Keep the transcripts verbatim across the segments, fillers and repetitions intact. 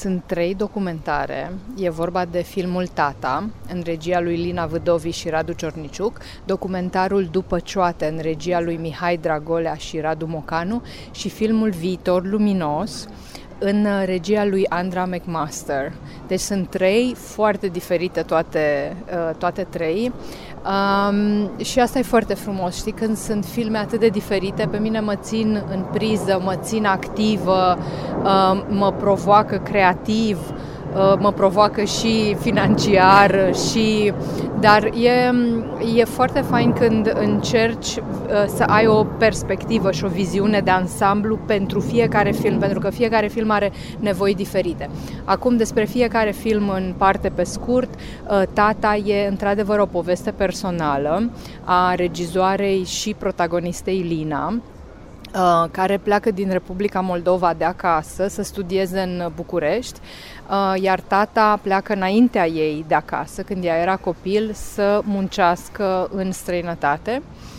Sunt trei documentare. E vorba de filmul Tata, în regia lui Lina Vâdovi și Radu Ciorniciuc, documentarul După Cioate, în regia lui Mihai Dragolea și Radu Mocanu, și filmul Viitor Luminos, în regia lui Andra McMaster. Deci sunt trei foarte diferite toate, toate trei. Um, și asta e foarte frumos, știi, când sunt filme atât de diferite, pe mine mă țin în priză, mă țin activă, uh, mă provoacă creativ, uh, mă provoacă și financiar, și... dar e, e foarte fain când încerci uh, să ai o perspectivă și o viziune de ansamblu pentru fiecare film, pentru că fiecare film are nevoi diferite. Acum, despre fiecare film în parte pe scurt, uh, Tata e într-adevăr o poveste personală a regizoarei și protagonistei Lina, Uh, care pleacă din Republica Moldova de acasă să studieze în București, uh, iar tata pleacă înaintea ei de acasă, când ea era copil, să muncească în străinătate.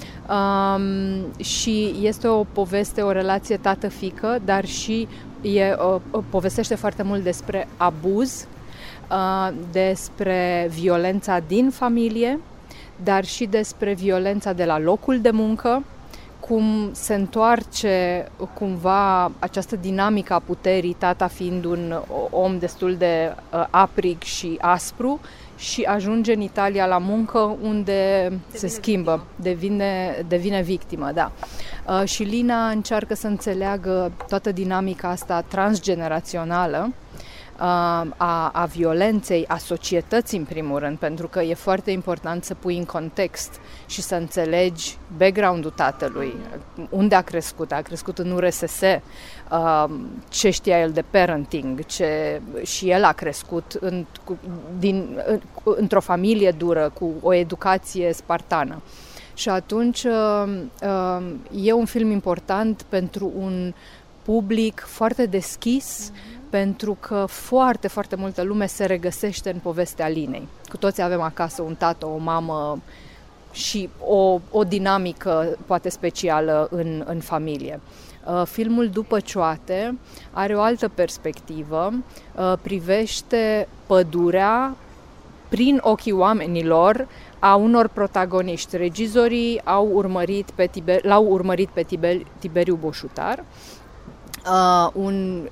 Um, și este o poveste, o relație tată-fică, dar și e, uh, povestește foarte mult despre abuz, uh, despre violența din familie, dar și despre violența de la locul de muncă, cum se întoarce cumva această dinamică a puterii, tata fiind un om destul de uh, aprig și aspru, și ajunge în Italia la muncă, unde devine se schimbă, victimă. devine, devine victimă, da. Uh, și Lina încearcă să înțeleagă toată dinamica asta transgenerațională, A, a violenței, a societății în primul rând, pentru că e foarte important să pui în context și să înțelegi background-ul tatălui, unde a crescut, a crescut în U R S S, ce știa el de parenting, ce, și el a crescut în, din, într-o familie dură, cu o educație spartană. Și atunci e un film important pentru un public foarte deschis, pentru că foarte, foarte multă lume se regăsește în povestea Linei. Cu toți avem acasă un tată, o mamă și o, o dinamică poate specială în, în familie. Uh, filmul După Cioate are o altă perspectivă, uh, privește pădurea prin ochii oamenilor a unor protagoniști. Regizorii au urmărit pe Tiber, l-au urmărit pe Tiber, Tiberiu Boșutar, uh, un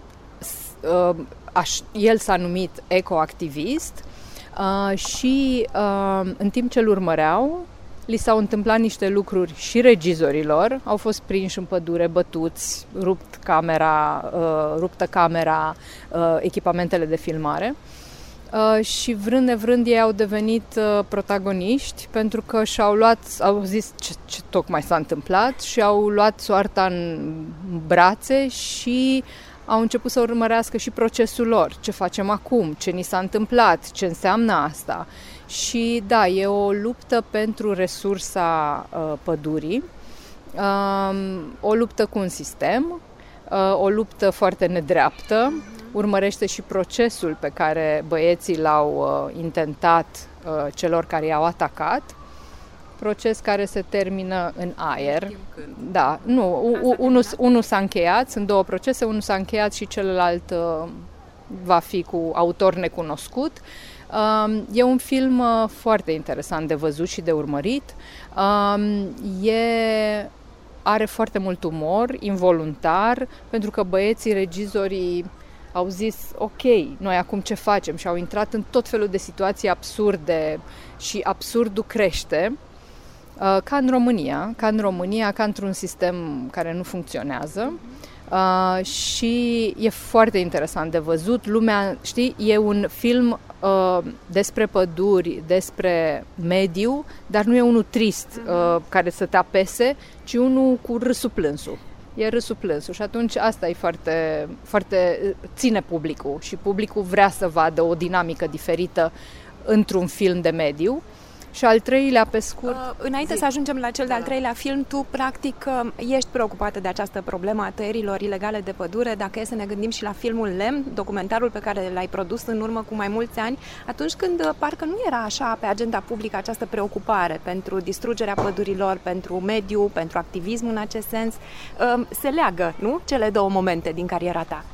Uh, aș, el s-a numit ecoactivist, uh, și uh, în timp ce îl urmăreau, li s-au întâmplat niște lucruri și regizorilor, au fost prinși în pădure, bătuți, rupt camera, uh, ruptă camera, uh, echipamentele de filmare. Uh, și vrând nevrând ei au devenit uh, protagoniști, pentru că și-au luat, au zis ce, ce tocmai s-a întâmplat și au luat soarta în brațe și au început să urmărească și procesul lor, ce facem acum, ce ni s-a întâmplat, ce înseamnă asta. Și da, e o luptă pentru resursa uh, pădurii, uh, o luptă cu un sistem, uh, o luptă foarte nedreaptă, urmărește și procesul pe care băieții l-au uh, intentat uh, celor care i-au atacat, proces care se termină în aer. Da, nu, unul, unul s-a încheiat, sunt două procese, unul s-a încheiat și celălalt uh, va fi cu autor necunoscut. Uh, e un film uh, foarte interesant de văzut și de urmărit. Uh, e, are foarte mult umor, involuntar, pentru că băieții, regizorii, au zis, ok, noi acum ce facem? Și au intrat în tot felul de situații absurde și absurdul crește. Ca în România, ca în România, ca într-un sistem care nu funcționează, uh, și e foarte interesant de văzut. Lumea, știi, e un film uh, despre păduri, despre mediu, dar nu e unul trist uh, care să te apese, ci unul cu râsul plânsul. E râsul plânsul și atunci asta e foarte, foarte ține publicul și publicul vrea să vadă o dinamică diferită într-un film de mediu. Și al treilea, pe scurt... Uh, înainte zi. să ajungem la cel de-al treilea film, tu, practic, ești preocupată de această problemă a tăierilor ilegale de pădure. Dacă e să ne gândim și la filmul Lemn, documentarul pe care l-ai produs în urmă cu mai mulți ani, atunci când parcă nu era așa pe agenda publică această preocupare pentru distrugerea pădurilor, pentru mediu, pentru activism în acest sens, uh, se leagă, nu? Cele două momente din cariera ta.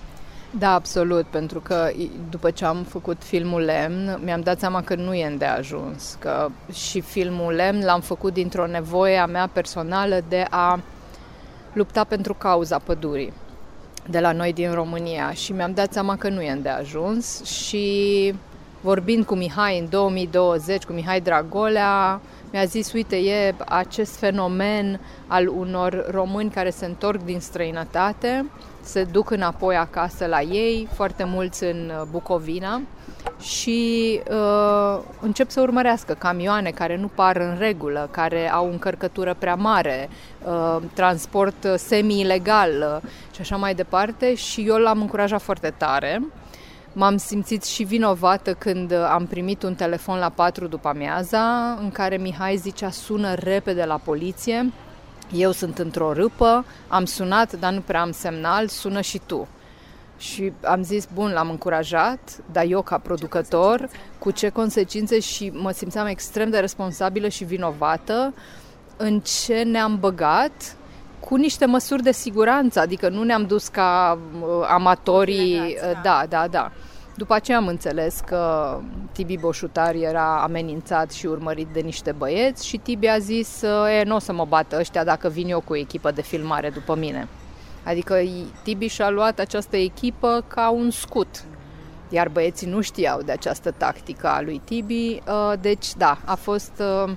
Da, absolut, pentru că după ce am făcut filmul Lemn, mi-am dat seama că nu e îndeajuns, că și filmul Lemn l-am făcut dintr-o nevoie a mea personală de a lupta pentru cauza pădurii de la noi din România și mi-am dat seama că nu e îndeajuns și vorbind cu Mihai în două mii douăzeci, cu Mihai Dragolea, mi-a zis, uite, e acest fenomen al unor români care se întorc din străinătate, se duc înapoi acasă la ei, foarte mulți în Bucovina, și uh, încep să urmărească camioane care nu par în regulă, care au încărcătură prea mare, uh, transport semi-ilegal uh, și așa mai departe, și eu l-am încurajat foarte tare. M-am simțit și vinovată când am primit un telefon la patru după amiaza în care Mihai zicea, sună repede la poliție, eu sunt într-o râpă, am sunat, dar nu prea am semnal, sună și tu. Și am zis, bun, l-am încurajat, dar eu ca producător, ce cu ce consecințe, și mă simțeam extrem de responsabilă și vinovată în ce ne-am băgat, cu niște măsuri de siguranță, adică nu ne-am dus ca uh, amatorii, uh, da, da, da. După aceea am înțeles că Tibi Boșutar era amenințat și urmărit de niște băieți și Tibi a zis, e, nu o să mă bată ăștia dacă vin eu cu o echipă de filmare după mine. Adică Tibi și-a luat această echipă ca un scut, iar băieții nu știau de această tactică a lui Tibi, uh, deci da, a fost... Uh,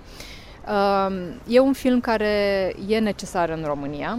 E un film care e necesar în România.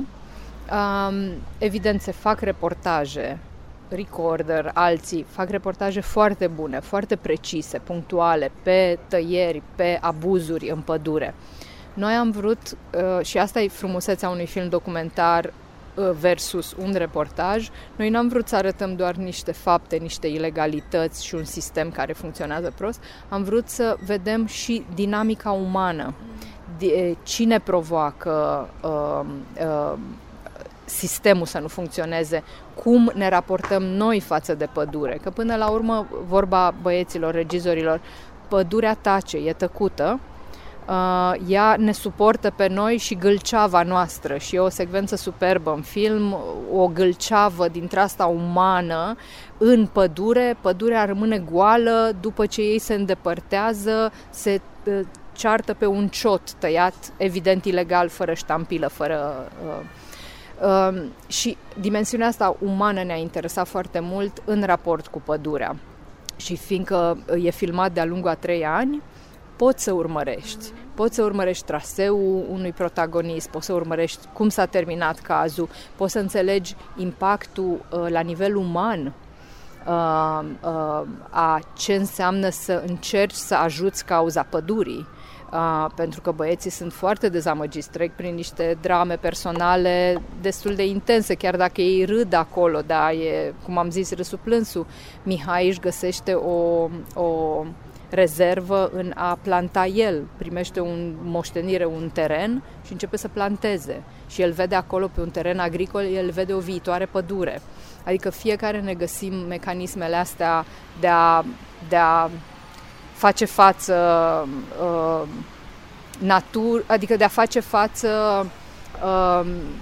Evident, se fac reportaje, Recorder, alții, fac reportaje foarte bune, foarte precise, punctuale, pe tăieri, pe abuzuri în pădure. Noi am vrut, și asta e frumusețea unui film documentar versus un reportaj, noi n-am vrut să arătăm doar niște fapte, niște ilegalități și un sistem care funcționează prost, am vrut să vedem și dinamica umană, de cine provoacă uh, uh, sistemul să nu funcționeze, cum ne raportăm noi față de pădure, că până la urmă, vorba băieților, regizorilor, pădurea tace, e tăcută, Uh, ea ne suportă pe noi și gâlceava noastră, și e o secvență superbă în film, o gâlceavă dintre asta umană în pădure. Pădurea rămâne goală, după ce ei se îndepărtează, se uh, ceartă pe un ciot tăiat, evident ilegal, fără ștampilă, fără... Uh, uh, și dimensiunea asta umană ne-a interesat foarte mult în raport cu pădurea. Și fiindcă e filmat de-a lungul a trei ani, poți să urmărești. Poți să urmărești traseul unui protagonist, poți să urmărești cum s-a terminat cazul, poți să înțelegi impactul uh, la nivel uman uh, uh, a ce înseamnă să încerci să ajuți cauza pădurii. Uh, pentru că băieții sunt foarte dezamăgiți, trec prin niște drame personale destul de intense, chiar dacă ei râd acolo, dar e, cum am zis, râsul plânsul. Mihai își găsește o... o rezervă în a planta el, primește un moștenire, un teren și începe să planteze. Și el vede acolo pe un teren agricol, el vede o viitoare pădure. Adică fiecare ne găsim mecanismele astea de a, de a face față uh, natur, adică de a face față uh,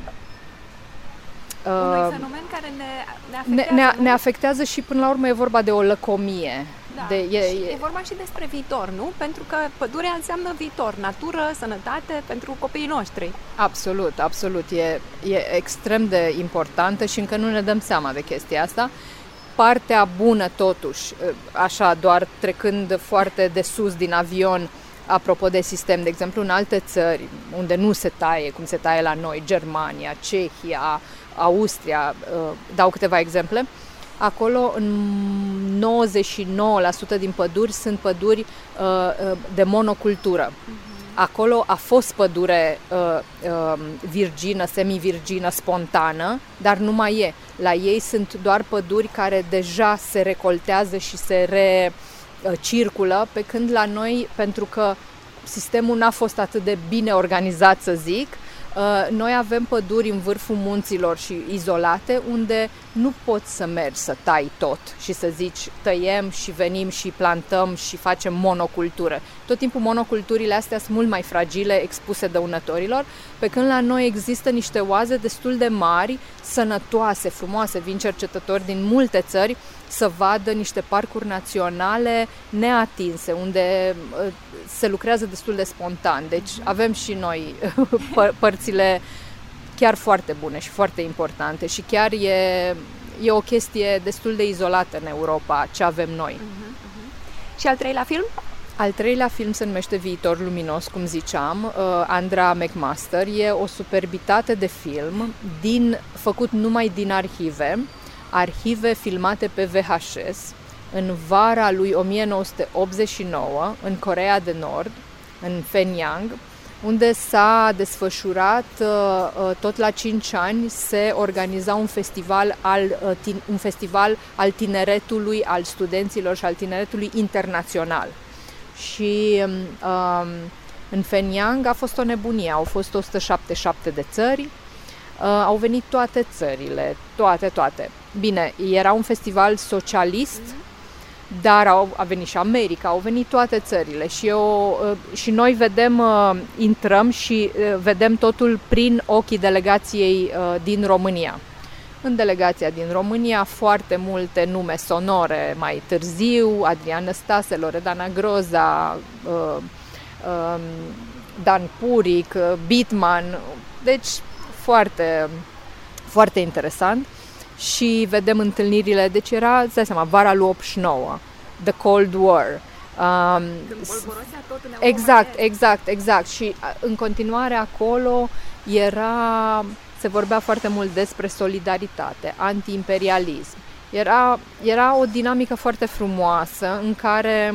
unui fenomen care ne, ne afectează. Ne, ne, ne afectează și până la urmă e vorba de o lăcomie. Da, de, e, și e vorba și despre viitor, nu? Pentru că pădurea înseamnă viitor, natură, sănătate pentru copiii noștri. Absolut, absolut. E, e extrem de importantă și încă nu ne dăm seama de chestia asta. Partea bună, totuși, așa, doar trecând foarte de sus din avion, apropo de sistem, de exemplu, în alte țări unde nu se taie, cum se taie la noi, Germania, Cehia, Austria, dau câteva exemple, acolo în nouăzeci și nouă la sută din păduri sunt păduri de monocultură. Acolo a fost pădure virgină, semi-virgină, spontană, dar nu mai e. La ei sunt doar păduri care deja se recoltează și se recirculă, pe când la noi, pentru că sistemul n-a fost atât de bine organizat, să zic, Noi avem păduri în vârful munților și izolate, unde nu poți să mergi să tai tot și să zici tăiem și venim și plantăm și facem monocultură. Tot timpul monoculturile astea sunt mult mai fragile, expuse dăunătorilor, pe când la noi există niște oaze destul de mari, sănătoase, frumoase. Vin cercetători din multe țări să vadă niște parcuri naționale neatinse, unde se lucrează destul de spontan. Deci avem și noi părțile chiar foarte bune și foarte importante și chiar e, e o chestie destul de izolată în Europa, ce avem noi. Uh-huh, uh-huh. Și al treilea film? Al treilea film se numește Viitor luminos, cum ziceam, uh, Andra McMaster. E o superbitate de film din, făcut numai din arhive, arhive filmate pe V H S în vara lui o mie nouă sute optzeci și nouă în Coreea de Nord, în Phenang, unde s-a desfășurat, tot la cinci ani, se organiza un festival al, un festival al tineretului, al studenților și al tineretului internațional. Și um, în Phenang a fost o nebunie, au fost o sută șaptezeci și șapte de țări, uh, au venit toate țările, toate, toate. Bine, era un festival socialist, dar au, a venit și America, au venit toate țările și, eu, și noi vedem, intrăm și vedem totul prin ochii delegației din România. În delegația din România foarte multe nume sonore mai târziu, Adrian Năstase, Loredana Groza, Dan Puric, Bitman, deci foarte, foarte interesant. Și vedem întâlnirile, deci era, îți dai seama, vara lui optzeci și nouă, The Cold War. Um, tot în exact, exact, exact. Și în continuare acolo era, se vorbea foarte mult despre solidaritate, anti-imperialism. Era, era o dinamică foarte frumoasă în care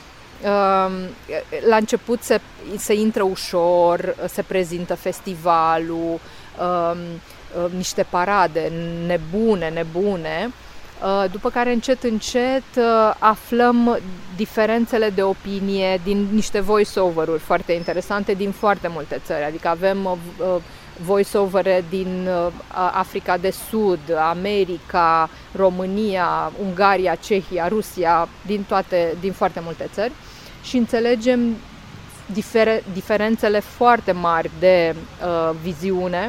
um, la început se, se intră ușor, se prezintă festivalul, um, niște parade nebune, nebune, după care încet, încet aflăm diferențele de opinie din niște voice-over-uri foarte interesante din foarte multe țări, adică avem voice-over din Africa de Sud, America, România, Ungaria, Cehia, Rusia, din, toate, din foarte multe țări și înțelegem difer- diferențele foarte mari de uh, viziune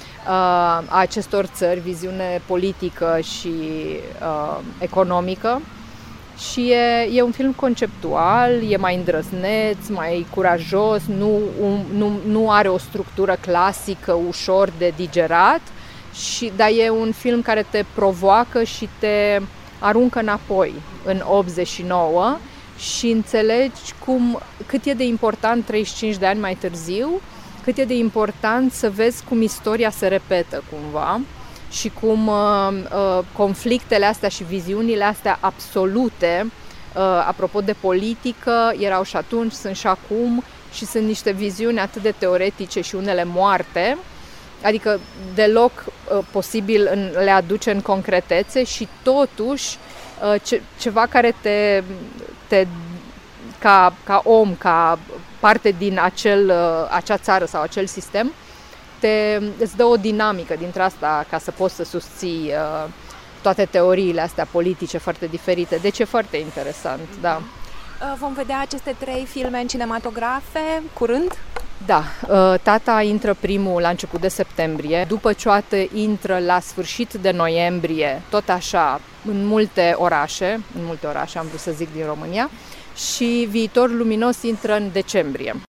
a acestor țări, viziune politică și uh, economică și e, e un film conceptual, e mai îndrăzneț, mai curajos, nu, un, nu, nu are o structură clasică ușor de digerat, și, dar e un film care te provoacă și te aruncă înapoi în optzeci și nouă și înțelegi cum, cât e de important treizeci și cinci de ani mai târziu, cât e de important să vezi cum istoria se repetă cumva și cum uh, uh, conflictele astea și viziunile astea absolute, uh, apropo de politică, erau și atunci, sunt și acum și sunt niște viziuni atât de teoretice și unele moarte, adică deloc uh, posibil în, le aduce în concretețe și totuși uh, ce, ceva care te, te ca, ca om, ca parte din acel, acea țară sau acel sistem, te, îți dă o dinamică dintre asta ca să poți să susții uh, toate teoriile astea politice foarte diferite. Deci e foarte interesant, mm-hmm. da. Vom vedea aceste trei filme în cinematografe curând? Da, uh, Tata intră primul la început de septembrie, După Cioate intră la sfârșit de noiembrie, tot așa, în multe orașe, în multe orașe am vrut să zic din România, și Viitor luminos intră în decembrie.